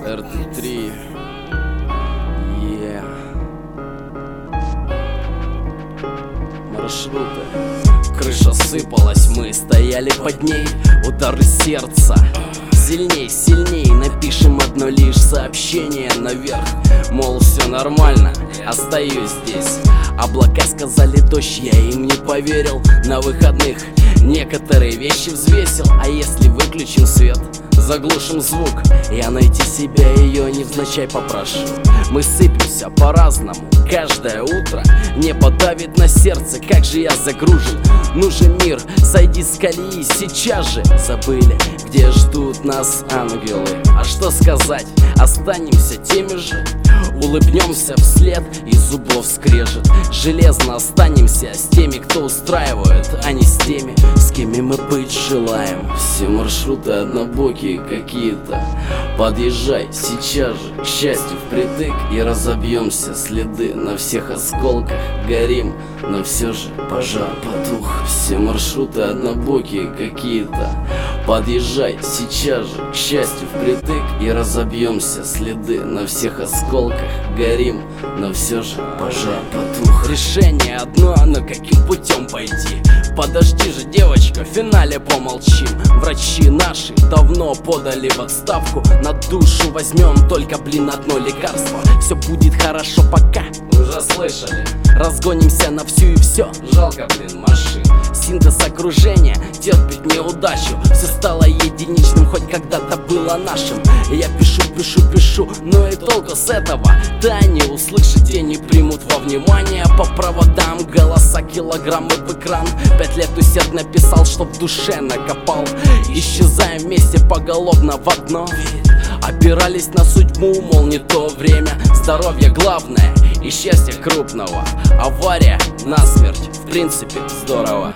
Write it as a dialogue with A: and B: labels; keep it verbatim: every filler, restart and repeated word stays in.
A: эр тэ три. Yeah. Маршруты. Крыша сыпалась, мы стояли под ней. Удары сердца сильней, сильней. Напишем одно лишь сообщение наверх, мол, все нормально, остаюсь здесь. Облака сказали дождь, я им не поверил. На выходных некоторые вещи взвесил. А если выключим свет, заглушим звук, я найти себя ее невзначай попрошу. Мы сыпемся по-разному каждое утро. Небо давит на сердце, как же я загружен. Нужен мир, сойди с колеи сейчас же. Забыли, где ждут нас ангелы. А что сказать, останемся теми же. Улыбнемся вслед, и зубов скрежет. Железно останемся с теми, кто устраивает, а не с теми, с кем мы быть желаем. Все маршруты однобокие какие-то. Подъезжай сейчас же, к счастью впритык, и разобьемся следы. На всех осколках горим, но все же пожар потух. Все маршруты однобокие какие-то. Подъезжай сейчас же, к счастью впритык, и разобьемся следы. На всех осколках горим, но все же пожар потух. Решение одно, но каким путем пойти? Подожди же, девочка, в финале помолчим. Врачи наши давно подали в отставку. На душу возьмем только, блин, одно лекарство. Все будет хорошо пока, уже слышали. Разгонимся на всю и все, жалко, блин, машин. Синтез окружения терпит неудачу. Все стало единичным, хоть когда-то было нашим. Я пишу, пишу, пишу, но и толку с этого? Да не услышать и не примут во внимание. По проводам голоса, килограммы в экран. Пять лет усердно писал, чтоб в душе накопал. Исчезаем вместе поголовно в одно. Опирались на судьбу, мол, не то время. Здоровье главное и счастье крупного. Авария насмерть, в принципе, здорово.